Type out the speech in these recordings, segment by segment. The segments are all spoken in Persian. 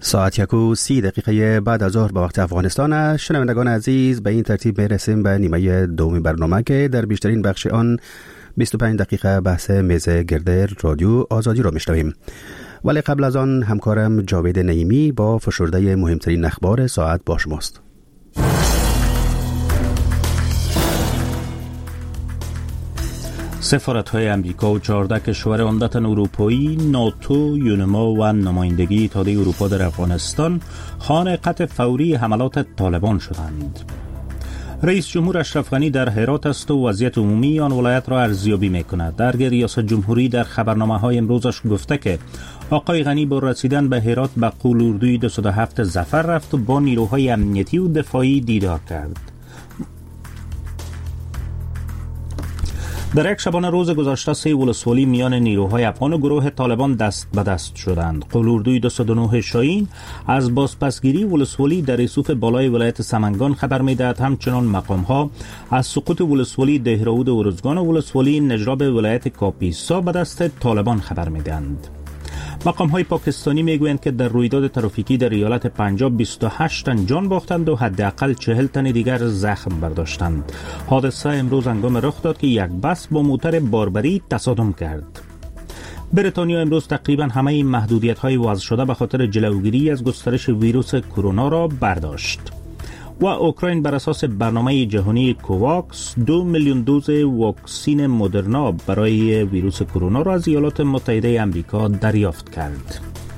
ساعت 1:30 بعد از ظهر به وقت افغانستان است. شنوندگان عزیز، به این ترتیب میرسیم به نیمه دوم برنامه که در بیشترین بخش آن 25 دقیقه بحث میز گرد رادیو آزادی را میشنویم. ولی قبل از آن همکارم جاوید نعیمی با فشرده مهمترین اخبار ساعت با شماست. سفارت‌های امریکا و 14 کشور عمدتاً اروپایی، ناتو، یونما و نمایندگی اتحادیه اروپا در افغانستان خواهان قطع فوری حملات طالبان شدند. رئیس جمهور اشرف غنی در هرات است و وضعیت عمومی آن ولایت را ارزیابی می‌کند. درگیر ریاست جمهوری در خبرنامه‌های امروزش گفته که آقای غنی با رسیدن به هرات به قول-اردوی 207 ظفر رفت و با نیروهای امنیتی و دفاعی دیدار کرد. در یک شبانه روز گذشته 3 ولسوالی میان نیروهای افغان و گروه طالبان دست به دست شدند. قول-اردوی 209 شاهین از بازپسگیری ولسوالی در رسوف بالای ولایت سمنگان خبر می‌دهد. همچنان مقام‌ها از سقوط ولسوالی دهراود و ارزگان و ولسوالی نجراب ولایت کاپیسا به دست طالبان خبر می‌دهند. مقام‌های پاکستانی میگویند که در رویداد ترافیکی در ایالت پنجاب 28 تن جان باختند و حداقل 40 تن دیگر زخم برداشتند. حادثه امروز هنگام رخ داد که یک بس با موتر باربری تصادم کرد. بریتانیا امروز تقریبا همه این محدودیت‌های وضع شده به خاطر جلوگیری از گسترش ویروس کرونا را برداشت. و اوکراین بر اساس برنامه جهانی کوواکس 2 میلیون دوز واکسین مدرنا برای ویروس کرونا را از ایالات متحده آمریکا دریافت کرد.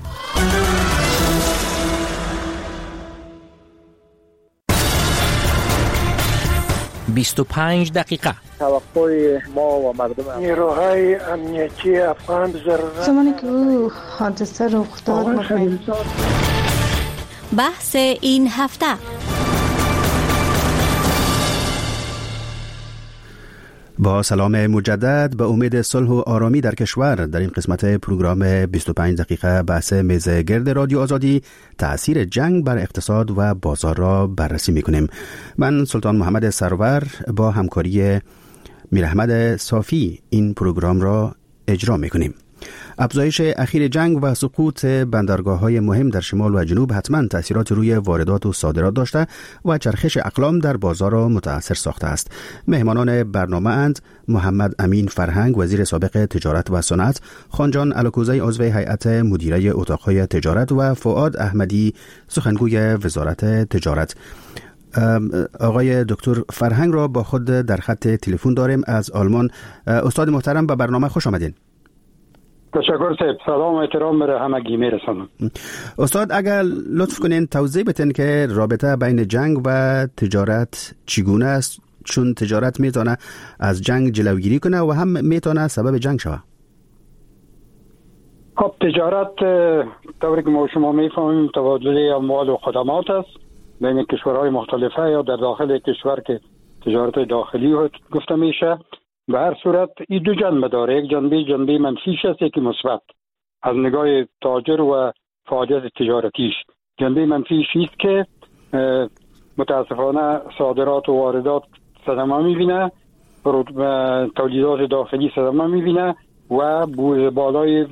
«25 دقیقه» توقع ما و مردم نیروهای امنیتی افغان زمانی که او حادثه رخ داد بحث این هفته. با سلام مجدد، به امید صلح و آرامی در کشور، در این قسمت پروگرام 25 دقیقه بحث میز گرد رادیو آزادی تأثیر جنگ بر اقتصاد و بازار را بررسی میکنیم. من سلطان محمد سرور با همکاری میر احمد صافی این پروگرام را اجرا میکنیم. افزایش اخیر جنگ و سقوط بندرگاه‌های مهم در شمال و جنوب حتما تأثیرات روی واردات و صادرات داشته و چرخش اقلام در بازار را متاثر ساخته است. مهمانان برنامه اند محمد امین فرهنگ، وزیر سابق تجارت و صنعت، خانجان الکوزی، عضو هیئت مدیره اتاق‌های تجارت و فؤاد احمدی، سخنگوی وزارت تجارت. آقای دکتر فرهنگ را با خود در خط تلفن داریم از آلمان. استاد محترم، به برنامه خوش آمدین. تشکر صاحب. سلام و احترام به همگی میرسانم. استاد، اگر لطف کنین توضیح بدین که رابطه بین جنگ و تجارت چگونه است، چون تجارت میتونه از جنگ جلوگیری کنه و هم میتونه سبب جنگ شود. خب، تجارت طوری که ما شما میفهمیم تبادل اموال و خدمات است بین کشورهای مختلفه یا در داخل کشور که تجارت داخلی گفته میشه. به هر صورت این دو جنبه داره، یک جنبه منفیش است، یکی مثبت از نگاه تاجر و فعالیت تجارتیش. جنبه منفیش است که متاسفانه صادرات و واردات صدمه میبینه، تولیدات داخلی صدمه میبینه و بالای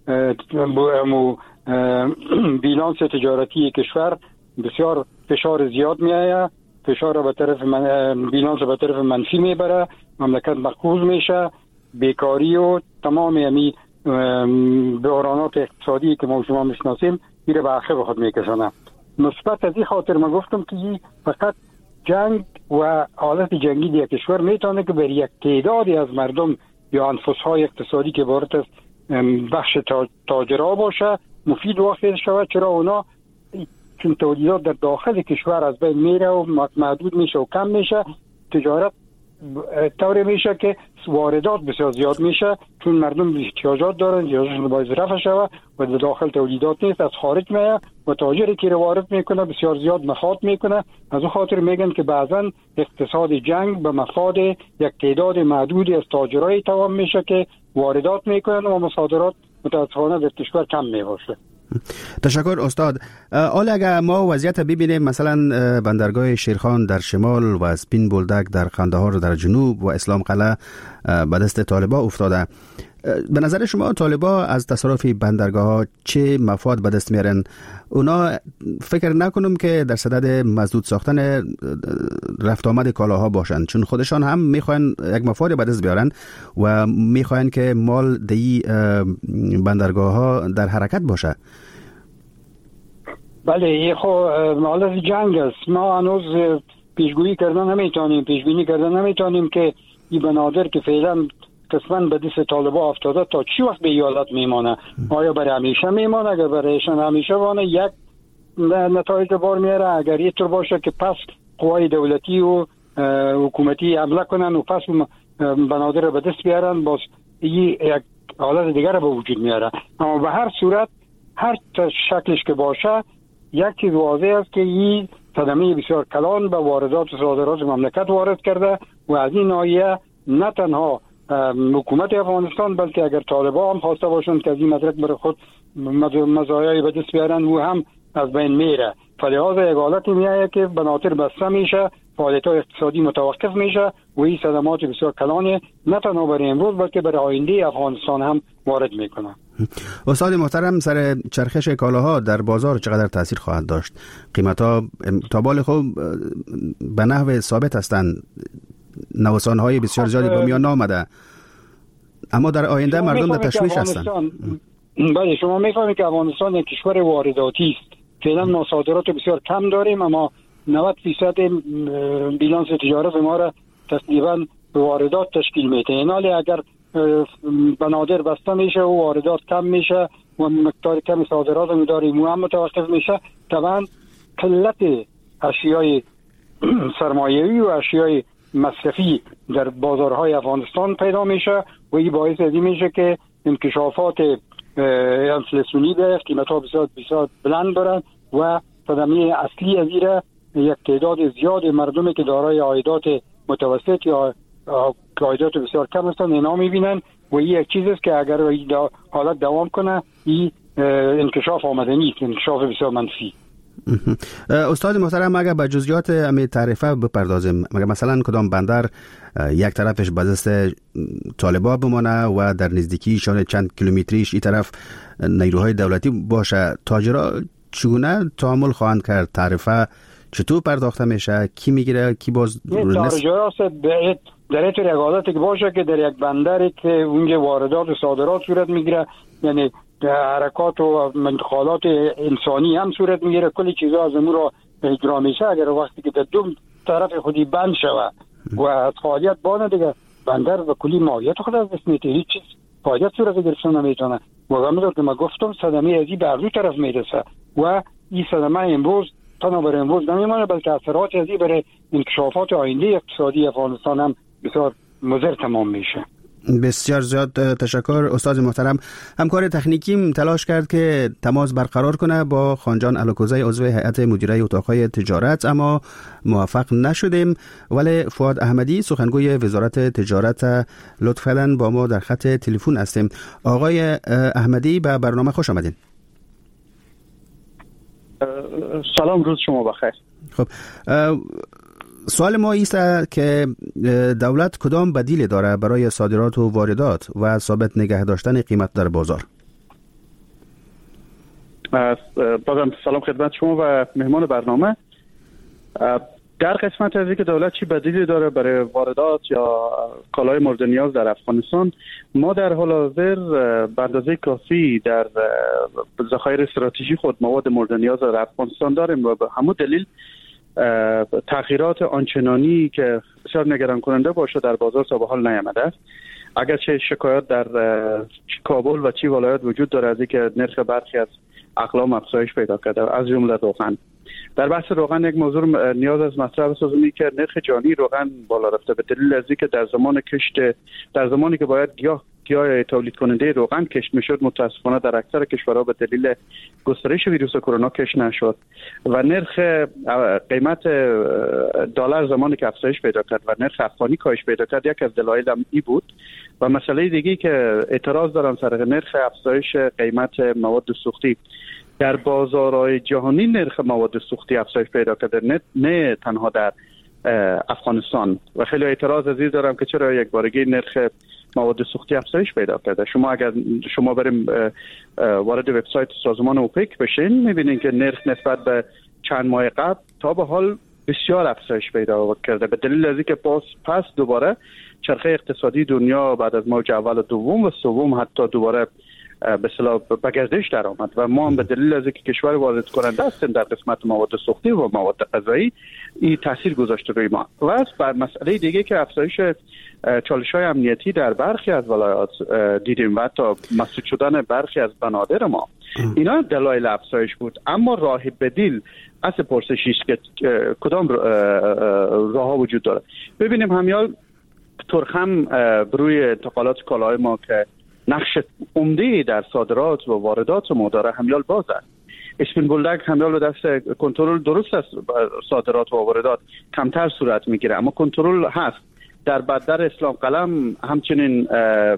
بیلانس تجارتی کشور بسیار فشار زیاد میآید، فشار به طرف بیلانس به طرف منفی میبره، مملکت مقروض میشه، بیکاری و تمام یعنی بحرانات اقتصادی که ما شما میشناسیم میره به آخر خود میکشونه. مثبت از این خاطر ما گفتم که فقط جنگ و حالت جنگی در کشور میتونه که بر یک تعدادی از مردم یا انفسهای اقتصادی که وارد از بخش تاجرها باشه مفید واقع شود، چرا اونا چون تولیدات در داخل کشور از بین میره و محدود میشه و کم میشه، تجارت طوری میشه که واردات بسیار زیاد میشه، چون مردم احتیاجات دارن، احتیاجشون باید رفع شود و در داخل تولیدات نیست، از خارج میاد و تاجری که رو وارد میکنه بسیار زیاد مخاط میکنه. از اون خاطر میگن که بعضا اقتصاد جنگ به مفاد یک تعداد محدودی از تاجرای تمام میشه که واردات میکنن و مصادرات متاسفانه در کشور کم میباشه. تشکر استاد. حالا اگر ما وضعیت ببینیم، مثلا بندرگاه شیرخان در شمال و سپین بولدک در قندهار در جنوب و اسلام قلعه به دست طالبان افتاده، به نظر شما طالبا از تصرف بندرگاه ها چه مفاد به دست میارن؟ اونا فکر نکنم که در صدد مسدود ساختن رفت آمد کالاها باشن، چون خودشان هم میخوان یک مفاد به دست بیارن و میخوان که مال دی بندرگاه ها در حرکت باشه. بله، حالت جنگ است. ما هنوز پیشگویی کردن نمیتونیم که این بنادر که فعلا قسماً به دست طالبا افتاده تا چی وقت به ایالت میمانه؟ آیا برای همیشه میمانه؟ اگر برایشان همیشه وانه یک نتایج بار میاره، اگر یه طور باشه که پس قوای دولتی و حکومتی حمله کنن و پس بنادر رو به دست بیارن، باز یک حالت دیگر به وجود میاره. اما به هر صورت هر شکلش که باشه یک چیز واضح است که این صدمه بسیار کلان به واردات و صادرات مملکت وارد کرده و از این ناحیه نه تنها حکومت افغانستان بلکه اگر طالبان هم خواسته باشند که از این مدرک برای خود مزایای به دست بیارن و هم از بین میره. فلذا یک حالتی میایه که بناطر بسته میشه، فعالیت‌های اقتصادی متوقف میشه و این صدمات بسیار کلانی نه تنها برای امروز بلکه برای آینده افغانستان هم وارد میکنه. استاد محترم، سر چرخش کالاها در بازار چقدر تاثیر خواهد داشت؟ قیمت‌ها تا بال خوب به نحو ثابت هستند، نوسان‌های بسیار زیادی با میان آمده، اما در آینده مردم در تشویش هستند. بله، شما میفهمید که افغانستان یک کشور وارداتی است. فعلا ما صادرات بسیار کم داریم، اما 90% بیلانس تجارت ما را تقریبا واردات تشکیل میده. این حالی اگر بنادر بسته میشه و واردات کم میشه و مقدار کم صادرات هم داریم و هم متوقف میشه، طبعا قلت اشیای سرمایه‌ای و اشیای مصرفی در بازارهای افغانستان پیدا میشه و این باعث ازی میشه که انکشافات انفلاسیونی به قیمت‌ها بسیار بلند برن و صدمه اصلی از این یک تعداد زیاد مردمی که دارای عایدات متوسط یا عایدات بسیار کم هستند اینا میبینن و این یک چیز است که اگر این حالت دوام کنه این انکشاف آمده نیست، انکشاف بسیار منفی. استاد محترم، اگر به جزئیات امی تعرفه بپردازیم، مگر مثلا کدام بندر یک طرفش به دست طالبا بمانه و در نزدیکیشان چند کیلومتریش این طرف نیروهای دولتی باشه، تاجرها چگونه تعامل خواهند کرد؟ تعرفه چطور پرداخته میشه؟ کی میگیره؟ کی باز تاجرها در این طور یک حالتی که باشه که در یک بندری که اونجا واردات و صادرات صورت میگیره، یعنی حرکات و انتقالات انسانی هم صورت میگیره، کلی چیزا از امور را اجرا میشه. اگر وقتی که در دو طرف خودی بند شود و از فعالیت بانه دیگه بندر و کلی ماهیت خود از دست میده، هیچ چیز فعالیت صورت گرفتن نمیتونه و همونطور که ما گفتم صدمه ازی بر دو طرف میرسه و این صدمه امروز تنها برای امروز نمیمانه بلکه اثرات ازی برای انکشافات آینده اقتصادی افغانستان هم بسیار مضر تمام میشه. بسیار زیاد تشکر استاد محترم. همکار تکنیکیم تلاش کرد که تماس برقرار کنه با خانجان الکوزی عضو هیئت مدیره اتاقهای تجارت، اما موفق نشدیم. ولی فؤاد احمدی سخنگوی وزارت تجارت لطفاً با ما در خط تلفن هستیم. آقای احمدی به برنامه خوش آمدین. سلام، روز شما بخیر. خب سوال ما ایست که دولت کدام بدیل داره برای صادرات و واردات و ثابت نگه داشتن قیمت در بازار؟ بازم سلام خدمت شما و مهمان برنامه. در قسمت از اینکه دولت چی بدیلی داره برای واردات یا کالای مورد نیاز در افغانستان، ما در حال حاضر به اندازه کافی در ذخایر استراتژی خود مواد مورد نیاز در افغانستان داریم و به همون دلیل تغییرات آنچنانی که بسیار نگران کننده باشه در بازار تا به حال نیامده است. اگرچه شکایات در کابل و چی ولایات وجود داره از اینکه نرخ برخی از اقلام افزایش پیدا کرده، از جمله روغن. در بحث روغن یک موضوع نیاز از مطرح بسازیم که نرخ جانی روغن بالا رفته به دلیل از اینکه در زمانی که باید گیاه تولید کننده روغن کشت میشد، متاسفانه در اکثر کشورها به دلیل گسترش ویروس کرونا کشت نشد و نرخ قیمت دلار زمانی که افزایش پیدا کرد و نرخ افغانی کاهش پیدا کرد، یک از دلایل هم ای بود. و مسئله دیگه که اعتراض دارم سر نرخ افزایش قیمت مواد سوختی در بازارهای جهانی، نرخ مواد سوختی افزایش پیدا کرده، نه تنها در افغانستان. و خیلی اعتراض عزیز دارم که چرا یک بارگی نرخ مواد سوختی افزایش پیدا کرده. اگر شما بریم وارد وبسایت سازمان اوپک بشین میبینین که نرخ نسبت به چند ماه قبل تا به حال بسیار افزایش پیدا کرده، به دلیل از اینکه پس دوباره چرخه اقتصادی دنیا بعد از موج اول و دوم و سوم حتی دوباره به اصطلاح به گردش در آمد و ما هم به دلیل از اینکه کشور وارد کننده هستیم در قسمت مواد سوختی و مواد غذایی این تاثیر گذاشته روی ما. و بر مسئله دیگه که افزایش چالش‌های امنیتی در برخی از ولایات دیدیم و حتی مسدود شدن برخی از بنادر ما، اینا دلایل افزایش بود. اما راه بدیل اصل پرسشی است که کدام راه‌ها وجود داره. ببینیم همیال ترخم بروی انتقالات کالاهای ما که نقش عمده در صادرات و واردات ما داره همیال باز است. اسپین بولدک همیال به دست کنترل درست است، صادرات و واردات کمتر صورت میگیره اما کنترل هست. در بندر اسلام قلم همچنین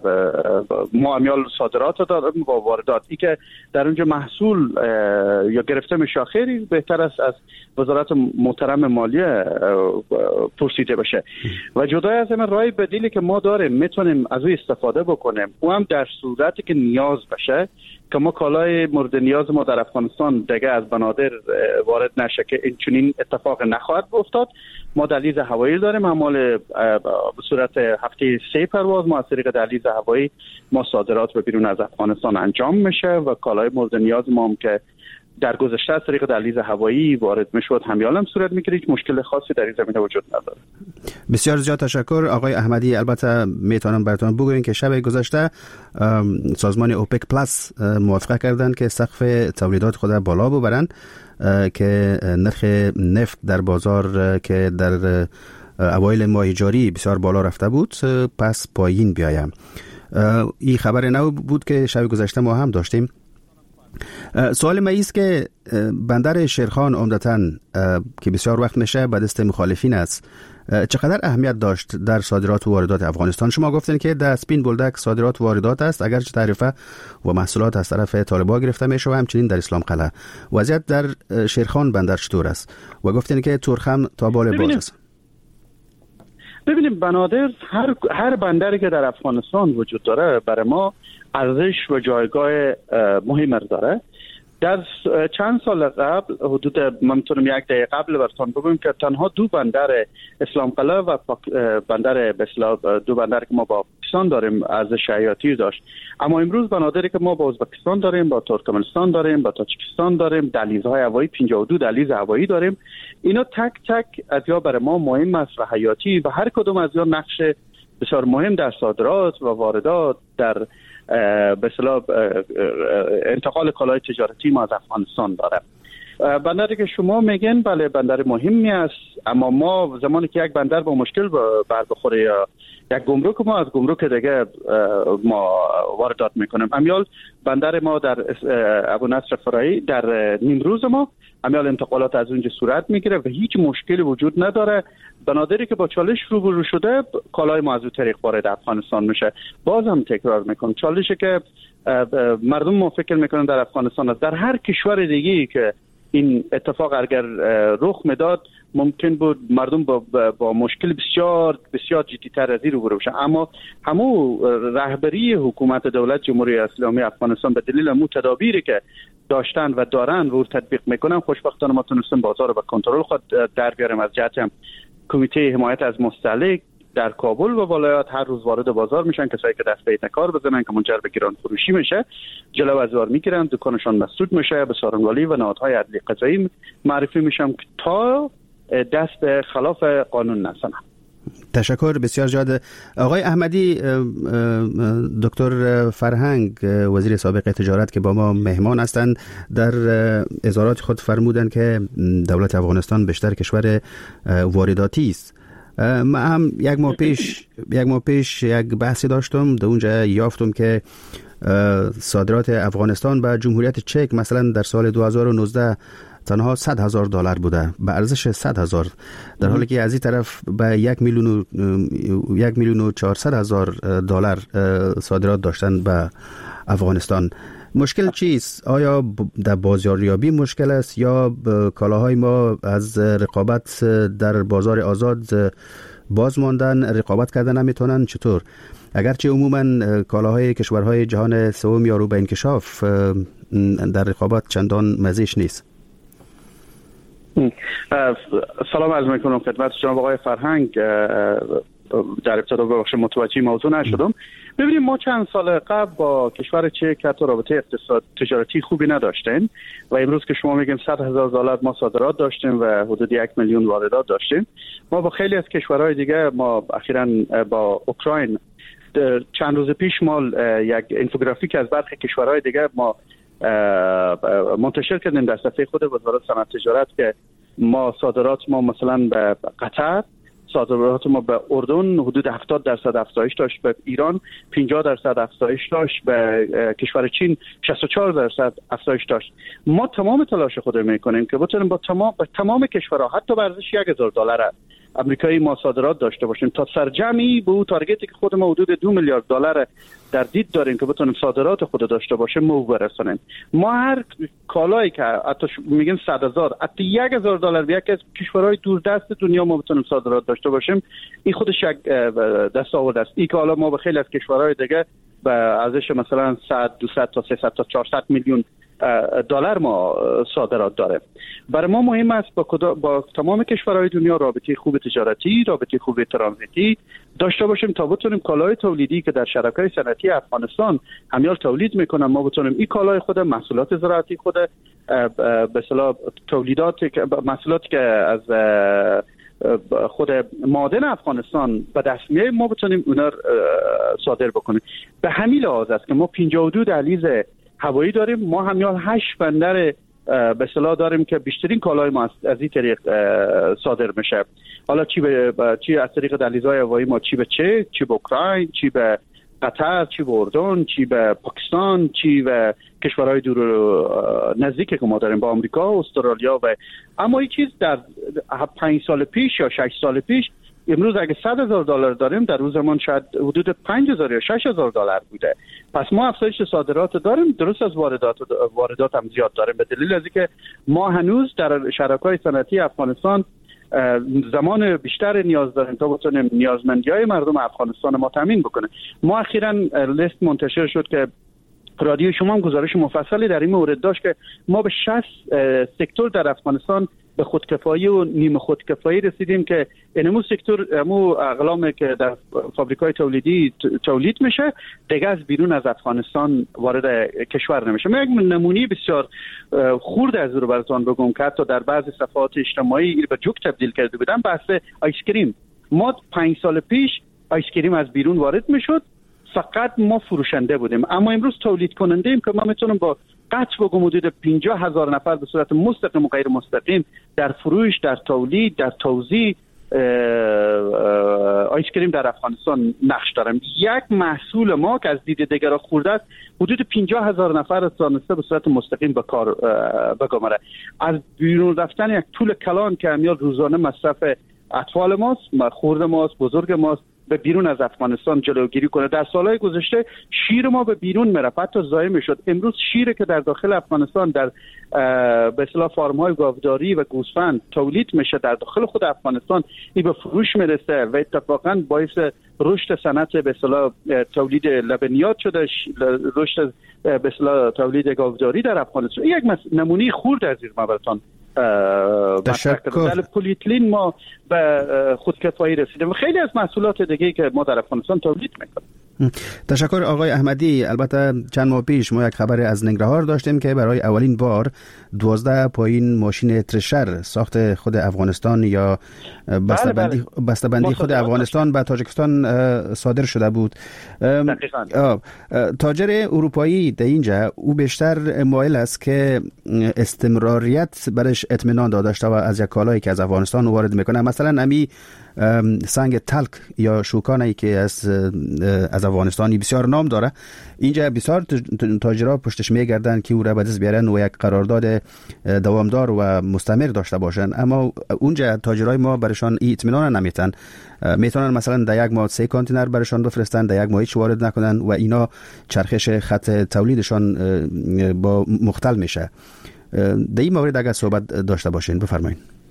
ما همیال صادرات داریم و واردات. ای که در اونجا محصول یا گرفته میشه خیلی بهتر است از وزارت محترم مالیه پرسیده بشه. و جدای از این راه بدیلی که ما داریم میتونیم از او استفاده بکنیم، او هم در صورتی که نیاز بشه که ما کالای مورد نیاز ما در افغانستان دیگه از بنادر وارد نشه که این چنین اتفاق نخواهد افتاد. ما دهلیز هوایی داریم، اعمال به صورت هفته 3 پرواز ما از طریق دهلیز هوایی ما صادرات به بیرون از افغانستان انجام میشه و کالای مورد نیاز ما هم که در گذشته از طریق دهلیز هوایی وارد میشد همیال هم صورت میگیره. هیچ مشکل خاصی در این زمینه وجود نداره. بسیار زیاد تشکر آقای احمدی. البته میتونم براتون بگویم که شب گذشته سازمان اوپک پلاس موافقه کردند که سقف تولیدات خود بالا ببرند که نرخ نفت در بازار که در اوایل ماه جاری بسیار بالا رفته بود پس پایین بیایم. این خبر نو بود که شب گذشته ما هم داشتیم. سوال من است که بندر شیرخان عمدتاً که بسیار وقت میشه به دست مخالفین است، چقدر اهمیت داشت در صادرات و واردات افغانستان؟ شما گفتین که در اسپین بولدک صادرات و واردات است، اگرچه تعرفه و محصولات از طرف طالبان گرفته میشه و همچنین در اسلام قلعه. وضعیت در شیرخان بندر چطور است؟ و گفتین که ترخم تا بال باز است. ببینیم بنادر هر بندری که در افغانستان وجود داره برای ما ارزش و جایگاه مهمی داره. در چند سال قبل حدود من میتونم 1 دقیقه قبل براتون بگم که تنها 2 بندر اسلام قلعه و بندر دو بندر که ما با پاکستان داریم ارزش حیاتی داشت. اما امروز بنادری که ما با ازبکستان داریم، با ترکمنستان داریم، با تاجیکستان داریم، دهلیزهای هوایی 52 دهلیز هوایی داریم. اینا تک تک از یا برای ما مهم است و حیاتی و هر کدوم از یا نقش بسیار مهم در صادرات و واردات در به اصطلاح انتقال کالای تجارتی ما از افغانستان داره. بندری که شما میگن بله بندر مهمی است، اما ما زمانی که یک بندر با مشکل بر بخوره یا یک گمرک ما از گمرک دیگه ما واردات میکنیم. امیال بندر ما در ابو نصر فرایی در نیمروز ما امیال انتقالات از اونجا صورت میگیره و هیچ مشکلی وجود نداره. بنادری که با چالش روبرو شده کالای ما از اون طریق وارد افغانستان میشه. باز هم تکرار میکنم چالشی که مردم ما فکر میکنن در افغانستان است، در هر کشور دیگه‌ای که این اتفاق اگر رخ میداد ممکن بود مردم با مشکل بسیار بسیار جدی‌تر از این روبرو بشن. اما همون رهبری حکومت دولت جمهوری اسلامی افغانستان به دلیل همون تدابیری که داشتن و دارن رو تطبیق میکنن خوشبختانه ما تونستیم بازار رو به کنترل خود در بیاریم. از جهت هم کمیته حمایت از مستهلک در کابل و ولایات هر روز وارد بازار میشن، کسایی که دست به کار بزنن که منجر به گران فروشی میشه جلو بازار میگیرن، دکانشان مسدود میشه، به سارنوالی و نهادهای عدلی قضایی معرفی میشن تا دست به خلاف قانون نزنن. تشکر بسیار زیاد. آقای احمدی، دکتر فرهنگ وزیر سابق تجارت که با ما مهمان هستند در اظهارات خود فرمودند که دولت افغانستان بیشتر کشور وارداتی است. من هم یک ماه پیش یک بحثی داشتم، در اونجا یافتم که صادرات افغانستان به جمهوریت چک مثلا در سال 2019 تنها $100,000 بوده، به ارزش 100,000، در حالی که از این طرف به 1,400,000 صادرات داشتن به افغانستان. مشکل چیست؟ آیا در بازاریابی مشکل است یا کالاهای ما از رقابت در بازار آزاد باز ماندن، رقابت کردن نمیتونن؟ چطور؟ اگرچه عموما کالاهای کشورهای جهان سوم یا رو به انکشاف در رقابت چندان مزیش نیست. سلام عرض میکنم خدمت جناب آقای فرهنگ. در ابتدا ببخشید متوجه موضوع نشدم. ببینید ما چند سال قبل با کشور چک حتی رابطه اقتصاد تجارتی خوبی نداشتیم و امروز که شما میگیم $100,000 ما صادرات داشتیم و حدود 1 میلیون واردات داشتیم. ما با خیلی از کشورهای دیگه، ما اخیراً با اوکراین چند روز پیش ما یک اینفوگرافیک از برخی کشورهای دیگه ما منتشر کردیم در صفحه خود وزارت صنعت تجارت که ما صادرات ما مثلا به قطر، صادرات ما به اردن حدود 70% افزایش داشت، به ایران 50% افزایش داشت، به کشور چین 64% افزایش داشت. ما تمام تلاش خود میکنیم که بتونیم با تمام کشورها حتی به ارزش $1,000 امریکایی ما صادرات داشته باشیم تا سرجمی به اون تارگتی که خود ما حدود $2 میلیارد در دید داریم که بتونیم صادرات خود داشته باشیم ما برسونیم. ما هر کالایی که حتی میگن $100,000 حتی $1,000 به یکی از کشورهای دوردست دنیا ما بتونیم صادرات داشته باشیم، این خودش یک دستاورد است. این که حالا ما به خیلی از کشورهای دیگه به ارزش مثلا 100 200 تا 300 تا 400 میلیون دلار ما صادرات داره. برای ما مهم است با تمام کشورهای دنیا رابطه خوب تجارتی، رابطه خوب ترانزیتی داشته باشیم تا بتونیم کالای تولیدی که در شرکای صنعتی افغانستان همیال تولید میکنن ما بتونیم این کالای خود، محصولات زراعتی خود، به اصطلاح محصولاتی که از خود معادن افغانستان به دست میاد ما بتونیم اونا صادر بکنیم. به همین لحاظ است که ما 52 دهلیز هوایی داریم. ما همیال 8 بندر به اصطلاح داریم که بیشترین کالای ما از این طریق صادر میشه. حالا چی از طریق دهلیزهای هوایی ما، چی به چه، چی به اوکراین، چی به قطر، چی به اردن، چی به پاکستان، چی به کشورهای دور نزدیک که ما داریم، با آمریکا، استرالیا. و اما این چیز در 5 سال پیش یا 6 سال پیش، امروز اگه $100,000 داریم در روز زمان شاید حدود $5,000 یا $6,000 بوده. پس ما افزایش صادرات داریم، درست از واردات هم زیاد داریم، به دلیل از اینکه ما هنوز در شرکای صنعتی افغانستان زمان بیشتر نیاز داریم تا بتونیم نیازمندی‌های مردم افغانستان ما تامین بکنیم. ما اخیراً لیست منتشر شد که رادیو شما هم گزارش مفصلی در این مورد داشت که ما به 60 سکتور در افغانستان به خودکفایی و نیمه خودکفایی رسیدیم که اینمو سکتور امو اقلامی که در فابریکای تولیدی تولید میشه دیگه از بیرون از افغانستان وارد کشور نمیشه. من یک نمونه بسیار خرد از رو براتون بگم که حتی در بعضی صفحات اجتماعی به جوک تبدیل کرده بودن، بحث آیس کریم. ما 5 سال پیش آیس کریم از بیرون وارد میشد، فقط ما فروشنده بودیم، اما امروز تولید کننده ایم که ما میتونیم با قطع بگم حدود 50,000 نفر به صورت مستقیم و غیر مستقیم در فروش، در تولید، در توزیع آیس کریم در افغانستان نقش داریم. یک محصول ما که از دید دیگران خورده است حدود 50,000 نفر تونسته به صورت مستقیم به کار بگماره. از بیرون رفتن یک طول کلان که همیال روزانه مصرف اطفال ماست، خورده ماست، بزرگ ماست، به بیرون از افغانستان جلوگیری کنه. در سالهای گذشته شیر ما به بیرون میرفت، حتی ضایع میشد. امروز شیر که در داخل افغانستان در به اصطلاح فارم‌های گاوداری و گوسفند تولید میشه در داخل خود افغانستان، این به فروش میرسه و اتفاقا باعث رشد صنعت به اصطلاح تولید لبنیات شده، رشد به اصطلاح تولید گاوداری در افغانستان. یک نمونه خرد از این براتون در پلیتلین ما به خودکفایی رسیدیم و خیلی از محصولات دیگه که ما در افغانستان تولید میکنیم. تشکر آقای احمدی. البته چند ماه پیش ما یک خبر از ننگرهار داشتیم که برای اولین بار 12 پایین ماشین ترشر ساخت خود افغانستان یا بسته‌بندی خود افغانستان به تاجیکستان صادر شده بود. تاجر اروپایی در اینجا او بیشتر مایل است که استمراریت برش اطمینان داشته و از یک کالایی که از افغانستان وارد میکنه، مثلا امی سنگ تلک یا شوکانی که از افغانستانی بسیار نام داره، اینجا بسیار تاجرها پشتش میگردن که او را به دست بیارن و یک قرارداد دوامدار و مستمر داشته باشن، اما اونجا تاجرای ما برشان این اطمینان نمیتن. میتونن مثلا در یک ماه 3 کانتینر برشان بفرستن، در یک ماه هیچ وارد نکنن و اینا چرخش خط تولیدشان با مختل میشه. در این مورد اگر صحبت داشته باشین بفرمایید.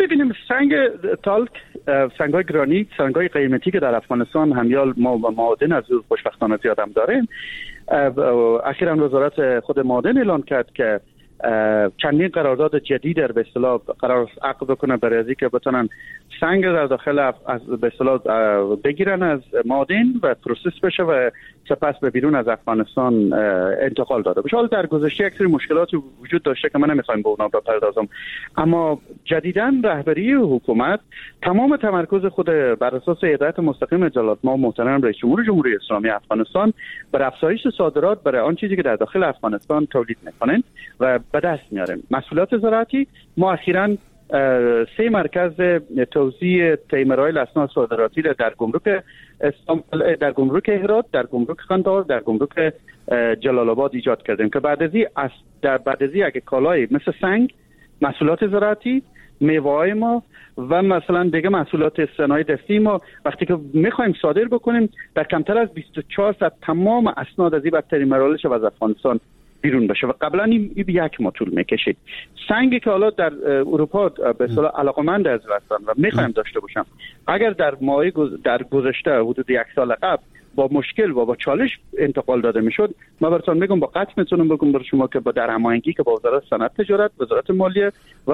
ببینیم سنگ‌های گرانیت، سنگ‌های قیمتی که در افغانستان همیال ما و معادن از خوشبختانه زیاد هم داریم. اخیراً وزارت خود معادن اعلان کرد که چندین قرارداد جدید به اصطلاح قرار عقد بکنه برای از اینکه بتونن سنگ در داخل از به اصطلاح بگیرن از معادن و پروسس بشه و سپس به بیرون از افغانستان انتقال داده بشه. حالا در گذشته یک سری مشکلات وجود داشته که من نمیخوایم به اونا بپردازم، اما جدیداً رهبری حکومت تمام تمرکز خود بر اساس هدایت مستقیم جلالت الملک محترم رئیس جمهور جمهوری اسلامی افغانستان بر افزایش صادرات برای آن چیزی که در داخل افغانستان تولید میکنند و به دست میاریم. محصولات زراعتی ما اخیراً 3 مرکز توزیع تیمرایل اسناد صادراتی در گمرک استانبول، در گمرک هرات، در گمرک قندهار، در گمرک جلال آباد ایجاد کردیم که بعد از اگه کالای مثل سنگ، محصولات زراعتی، میوه‌های ما و مثلا دیگه محصولات صنایع دستی ما وقتی که میخوایم صادر بکنیم در کمتر از 24 ساعت تمام اسناد از این بدترین مراحلش از افغانستان بیرون بشه و قبلا این 1 ماه طول میکشید. سنگی که حالا در اروپا به اصطلاح علاقمند از هستن و میخوایم داشته باشم، اگر در گذشته حدود 1 سال قبل با مشکل و با چالش انتقال داده میشد، من براتون میگم با قطع میتونم بگم برای شما که با در هماهنگی که با وزارت صنعت تجارت، وزارت مالیه و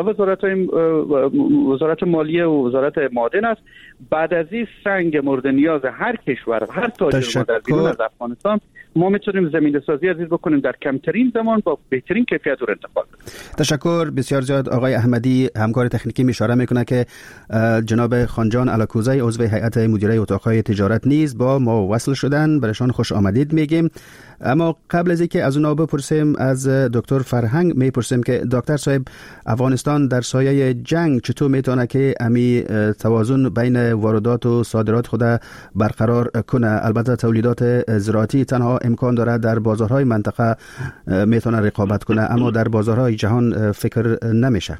وزارت مالیه و وزارت معادن است، بعد از این سنگ مورد نیاز هر کشور، هر تاجر ما در بیرون از افغانستان ما میتونیم زمینه سازی عزیز بکنیم در کمترین زمان با بهترین کیفیت و انتقال بدیم. تشکر بسیار زیاد. آقای احمدی همکار تکنیکی اشاره میکنه که جناب خانجان الکوزی عضو هیئت مدیره اتاقهای تجارت نیز با ما وصل شدن، برایشان خوش آمدید میگیم. اما قبل از اینکه از اونا بپرسیم از دکتر فرهنگ میپرسیم که دکتر صاحب، افغانستان در سایه جنگ چطور میتونه که امی توازن بین واردات و صادرات خود برقرار کنه؟ البته تولیدات زراعتی تنها امکان داره در بازارهای منطقه میتونه رقابت کنه، اما در بازارهای جهان فکر نمیشه.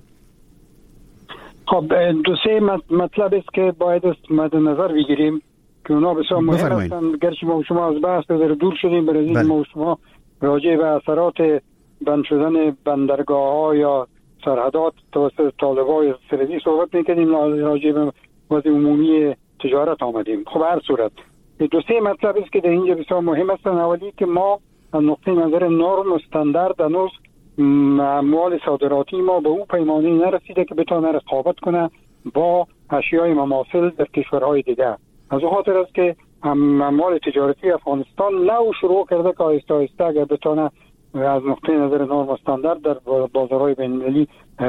خب 2-3 مطلب است که باید مد نظر بگیریم که اونا بسیار مهم هستند. گرچه ما شما از بحث دور شدیم، برای این ما شما راجع به اثرات بند شدن بندرگاه‌ها یا سرحدات توسط طالبان سرحدی صحبت می‌کنیم، راجع به وضع عمومی تجارت آمدیم. خب هر صورت 2-3 مطلب است که در اینجا بسیار مهم است. اولی که ما از نقطه نظر نرم و استاندارد هنوز اموال صادراتی ما به اون پیمانه نرسیده که بتونه رقابت کنه با اشیای مماثل در کشورهای دیگر. از اون خاطر است که اموال تجارتی افغانستان نو شروع کرده که آهسته آهسته اگر بتونه از نقطه نظر نرم و استاندارد در بازارهای بین‌المللی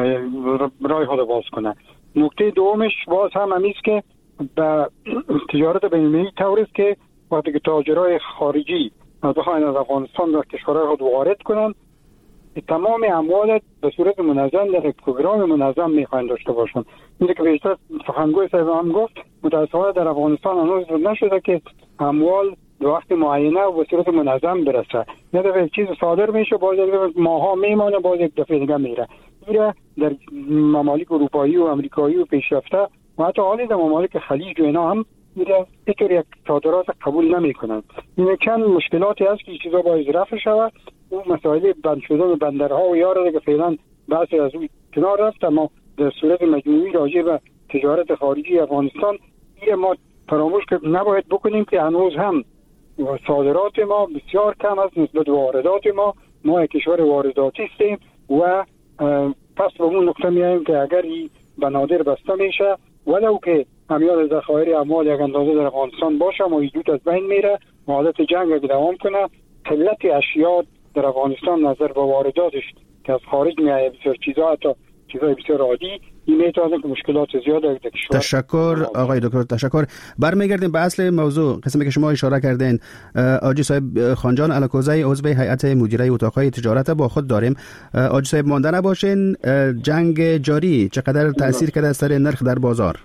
راه خود باز کنه. نکته دومش باز هم است که به تجارت بین‌المللی طور است که وقتی که تاجرای خارجی بخواین از افغانستان در کشورهای خود وارد کنن، تمام اموال به صورت منظم در یک پروگرام منظم میخواین داشته باشن. اینه که بیشتر سخنگوی صاحب هم گفت متاسفانه در افغانستان هنوز نشده که اموال به وقت معینه و به صورت منظم برسه. یه دفعه چیز صادر میشه، باز یک دفعه ماها میمانه، باز یک دفعه دیگه میره. میره در ممالک اروپایی و امریکایی و پیشرفته و حتی حالی در ممالک خلیج و اینا هم میره اینطور یک صادرات قبول نمیکنن. این چند مشکلاتی هست که این چیزا باید رفع شود. اون مسائل بند شدن بندرها و یاره که فعلا بحث از اون کنار رفت، اما در صورت مجموعی راجع به تجارت خارجی افغانستان ما فراموش نباید بکنیم که هنوز هم صادرات ما بسیار کم است نسبت به واردات ما. ما یک کشور وارداتی هستیم و پس به اون نقطه میایم که اگر این بنادر بسته میشه، ولو که امیال ذخایر اموال یک اندازه در افغانستان باشه و ایجود از بین میره، حالت جنگ اگه دوام کنه، قلت اشیاء در افغانستان نظر به وارداتش که از خارج میایه بسیار چیزا، حتی چیزای بسیار عادی، این میتونه که مشکلات زیاد در کشور. تشکر آقای دکتر، تشکر. برمیگردیم به اصل موضوع، قسمی که شما اشاره کردین. آجی صاحب خانجان الکوزی عضو هیئت مدیره اتاقهای تجارت با خود داریم. آجی صاحب مانده نباشین، جنگ جاری چقدر تاثیر کرده سر نرخ در بازار؟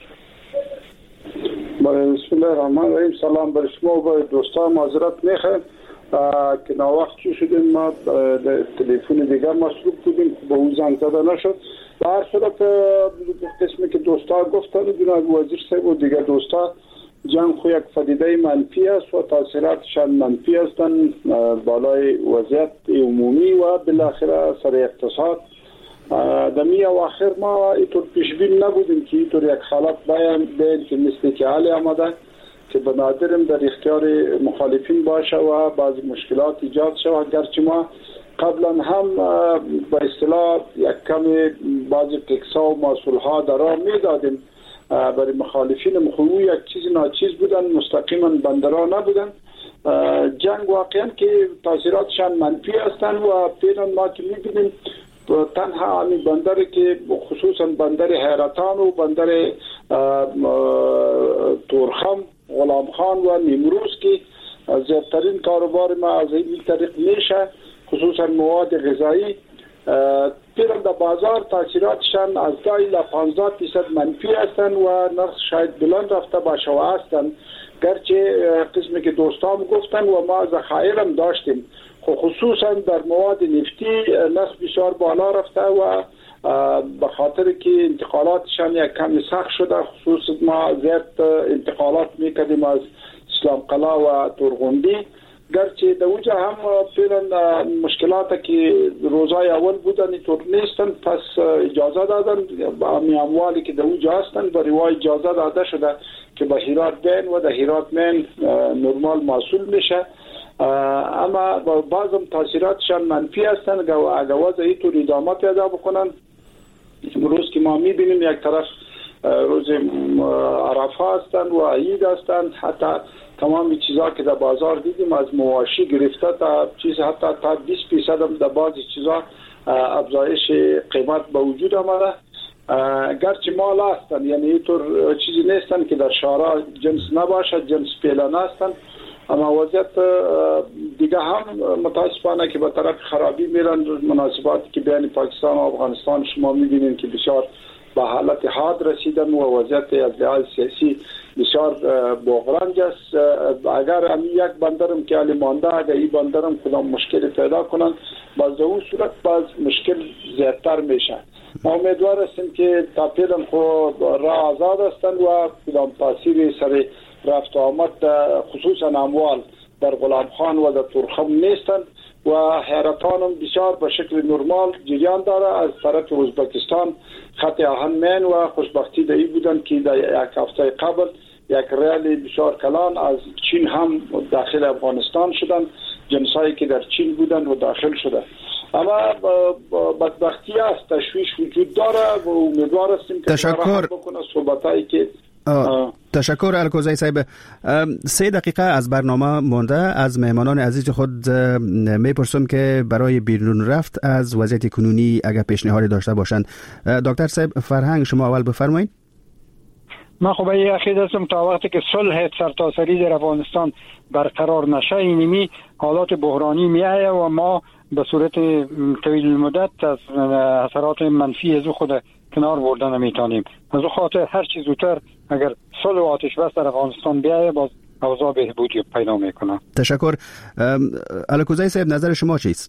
بسم الله الرحمن الرحیم. سلام بر شما و دوستان. معذرت میخوایم که ناوقت شدیم، ما تلفن دیگر مصروف بودیم با اون زنگ زده نشد. به هر صورت قسمی که دوستا گفتن جناب وزیر صاحب و دیگر دوستا، جنگ خو یک پدیده منفی است و تاثیراتشان منفی هستند بالای وضعیت عمومی و بالاخره سر اقتصاد در می اواخر ما اینطور پیش بین نبودیم که اینطور یک حالت باید که مثل که حال آمده که به نادرم در اختیار مخالفین باشه و بعضی مشکلات ایجاد شود. گرچه ما قبلا هم به اصطلاح یک کمی بعضی تکسا و مسئولها در راه می دادیم برای مخالفین مخلو یک چیز ناچیز بودن، مستقیما بندرها نبودن. جنگ واقعا که تاثیراتشان منفی هستند و فعلا ما که می بینیم تنها همین بندر که خصوصا بندر حیرتان و بندر تورخم، غلام خان و نیمروز که زیادترین کاروبار ما از این طریق میشه، خصوصا مواد غذایی. پیرم در بازار تاثیراتشان از 10 الی 15% منفی هستند و نرخ شاید بلند رفته باشه و هستند. گرچه قسمی که دوستان گفتن و ما ذخایر داشتیم، خصوصا در مواد نفتی نرخ بسیار بالا رفته و به خاطر که انتقالاتشان یک کمی سخت شده. خصوصا ما زیاد انتقالات میکردیم از اسلام قلعه و تورغوندی، گرچه در اوجه هم فعلا مشکلات که روزای اول بودن اینطور نیستن، پس اجازه دادن امی اموالی که در اوجه هستن برای اجازه داده شده که به هیرات بین و در هیرات مین نرمال محصول میشه. اما بعضم تاثیراتشان منفی هستند. اگر وضع اینطور ادامه پیدا بکنن، روز که ما میبینیم یک طرف روز عرفه هستند و عید هستند، حتی تمام چیزا که در بازار دیدیم از مواشی گرفته تا چیز حتی تا 20% هم در بعضی چیزا افزایش قیمت به وجود آمده. گرچه مال هستند، یعنی اینطور چیزی نیستند که در شارع جنس نباشد، جنس پیلان هستند. اما وضعیت دیگه هم متاسفانه که به طرف خرابی میرن. مناسباتی که بین پاکستان و افغانستان شما میبینید که بسیار به حالت حاد رسیدن و وضعیت از لحاظ سیاسی بسیار بغرنج است. اگر هم یک بندرم که علی مانده، اگر این بندرم کدام مشکل پیدا کنند، باز در اون صورت باز مشکل زیادتر میشه. ما امیدوار هستیم که تا پیلم خود راه آزاد هستند و کدام تاثیر سر رفت و آمد خصوصا اموال در غلام خان و در تورخم نیستند و حیرتان هم بسیار به شکل نرمال جریان داره. از طرف ازبکستان خط آهن مین و خوشبختی دایی بودن که در یک هفته قبل یک ریال بسیار کلان از چین هم داخل افغانستان شدن، جنسایی که در چین بودن و داخل شده. اما بدبختی است، تشویش وجود داره و امیدوار هستیم که تشکر بکنه صحبتایی که تشکر الکوزی صاحب. 3 دقیقه از برنامه مونده. از مهمانان عزیز خود میپرسم که برای بیرون رفت از وضعیت کنونی اگر پیشنهادی داشته باشند. دکتر صاحب فرهنگ، شما اول بفرمایید. من خب عقیده هستم تا وقتی که صلح سرتاسری در افغانستان برقرار نشه، اینمی حالات بحرانی میایه و ما به صورت طویل المدت از اثرات منفی از خود کنار بردن نمیتونیم. از اون خاطر هر چیز زودتر اگر صلح و آتش بس در افغانستان بیایه، باز اوضاع بهبودی پیدا میکنه. تشکر. الکوزی صاحب، نظر شما چیست؟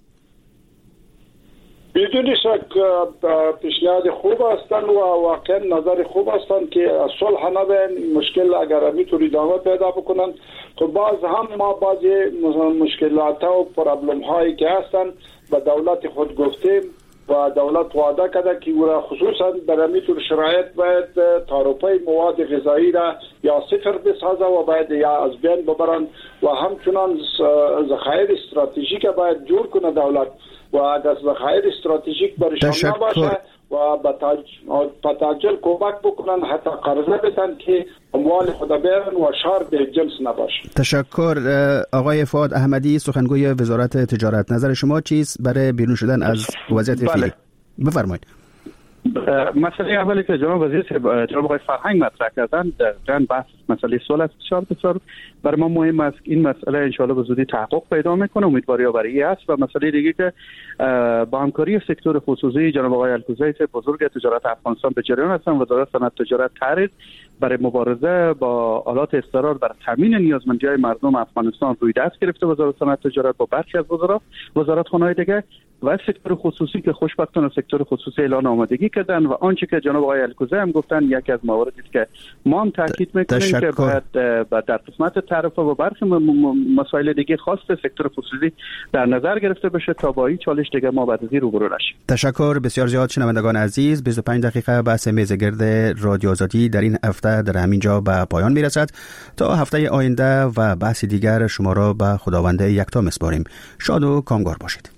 بدون شک پیشنهاد خوب هستند و واقعا نظر خوب هستند که صلح نبین مشکل اگر میتونی ادامه پیدا بکنن. خب باز هم ما بعضی مشکلات و پرابلم هایی که هستند به دولت خود گفتیم و دولت وعده کرده که او را خصوصا در میتون شرایط باید تعرفه مواد غذایی را یا صفر بسازه و باید یا از بین ببرن و همچنان ذخایر استراتژیک باید جور کنه دولت و اگر ذخایر استراتژیک برشان نباشه و با تعجل کمک بکنن، حتی قرضه بدن که اموال خود بیارن و شار به جنس نباشه. تشکر. آقای فؤاد احمدی، سخنگوی وزارت تجارت، نظر شما چیست برای بیرون شدن از وضعیت فعلی؟ بفرمایید. مسئله اولی که جناب وزیر جناب آقای فرهنگ مطرح کردن در بحث مسئله صلح بسیار برای ما مهم است. این مسئله ان شاء الله به زودی تحقق پیدا میکنه، امیدواری آوری است. و مسئله دیگه که با همکاری سکتور خصوصی جناب آقای الکوزی بزرگ تجارت افغانستان به جریان هستن. وزارت صنعت تجارت طرح برای مبارزه با آلات اضطرار برای تامین نیازمندی‌های مردم افغانستان روی دست گرفته. وزارت صنعت تجارت با برخی از وزارتخانه‌های دیگه و سکتور خصوصی که خوشبختانه سکتور خصوصی اعلان آمادگی کردن و آنچه که جناب آقای الکوزی هم گفتن یکی از مواردی که ما هم تاکید میکنیم که باید در قسمت تعرفه و برخی مسائل دیگه خاص سکتور خصوصی در نظر گرفته بشه تا با این چالش دیگه ما بعد از این روبرو نشیم. تشکر بسیار زیاد شنوندگان عزیز. 25 دقیقه بحث میز گرد رادیو آزادی در این هفته در همین جا به پایان میرسد. تا هفته آینده و بحث دیگر شما را به خداوند یکتا میسپاریم. شاد و کامگار باشید.